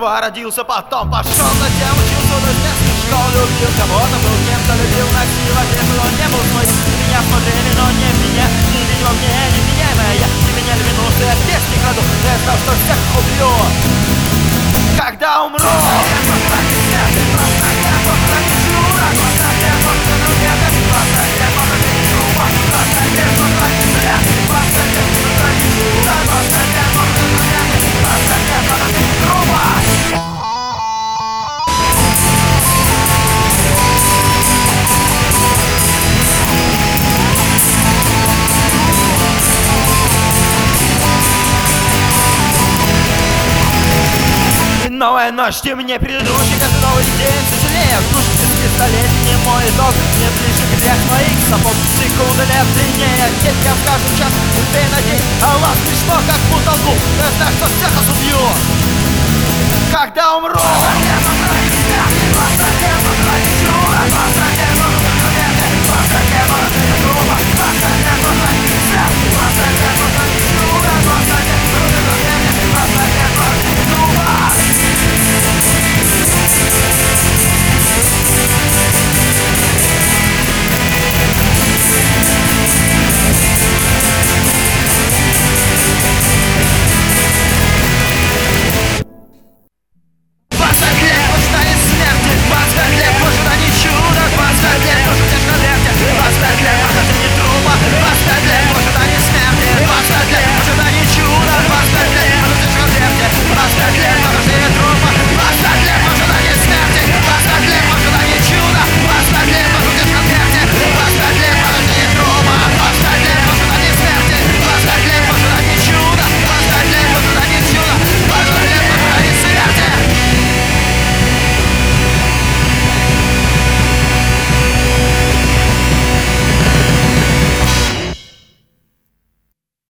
Сперва родился, потом пошел, затем учился до детских школ. Любил кого-то, был кем-то, любил насиловал, он не был свой. Меня смотрели, но не меня. Не видел во мне невменяемое я. Не меняли минусы, я здесь не краду. Я знал, что всех убью, когда умру. Новая ночь, темнее предыдущий, каждый новый день тяжелее. Душит пистолет, не мой итог, не ближе грязь моих сапог. Секунды лет длиннее, детям в каждый час быстрее на день. А у вас смешно, как в потолку, я знаю, что всех вас убью, когда умру. Просто